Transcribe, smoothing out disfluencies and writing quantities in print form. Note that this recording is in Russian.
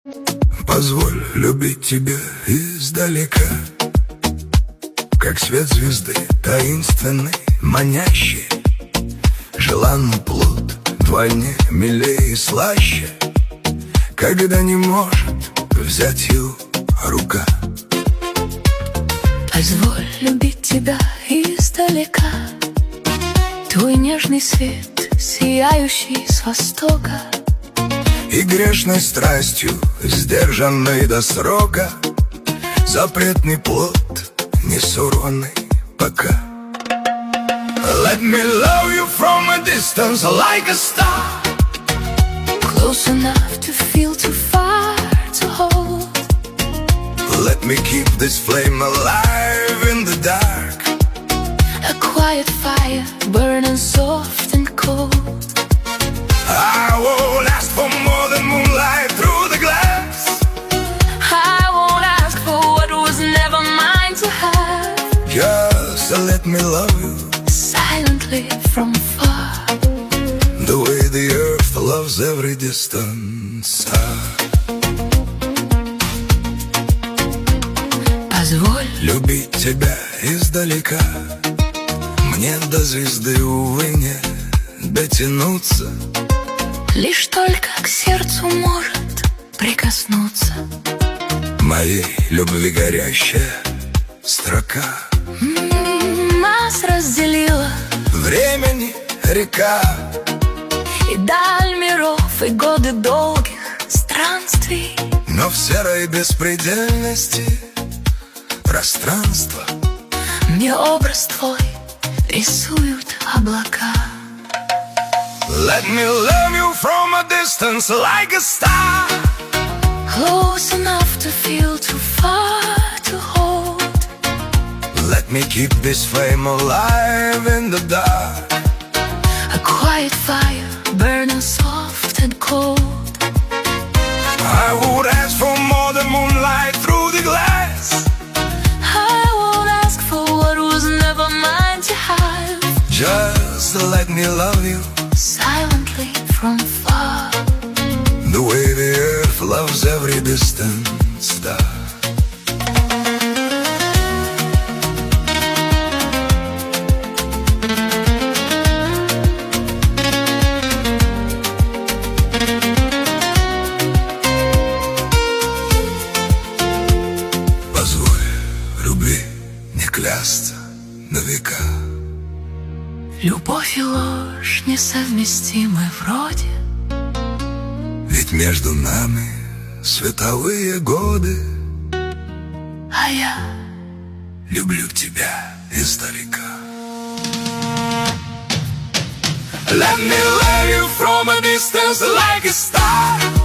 Позволь любить тебя издалека, как свет звезды таинственный, манящий. Желанный плод вдвойне милее и слаще, когда не может взять его рука. Позволь любить тебя издалека, твой нежный свет, сияющий с востока, и грешной страстью, сдержанной до срока, запретный плод, не сорванный пока. Let me love you from a distance like a star, close enough to feel, too far to hold. Let me keep this flame alive in the dark, a quiet fire burning soft and cold. I won't ask for more than moonlight through the glass. I won't ask for what was never mine to have. Just let me love you silently from far, the way the earth loves every distance. Позволь любить тебя издалека, мне до звезды, увы, не дотянуться, лишь только к сердцу может прикоснуться моей любви горящая строка. Нас разделила времени река, и даль миров, и годы долгих странствий, но в серой беспредельности пространства мне образ твой рисуют облака. Let me love you from a distance like a star, close enough to feel, too far to hold. Let me keep this flame alive in the dark, a quiet fire burning soft and cold. I would ask for more than moonlight through the glass. I won't ask for what was never mine to have. Just let me love you silently from far, the way the earth loves every distant star. Позволь любви не клясться на века. Любовь и ложь несовместимы вроде, ведь между нами световые годы, а я люблю тебя издалека. Let me love you from a distance like a star,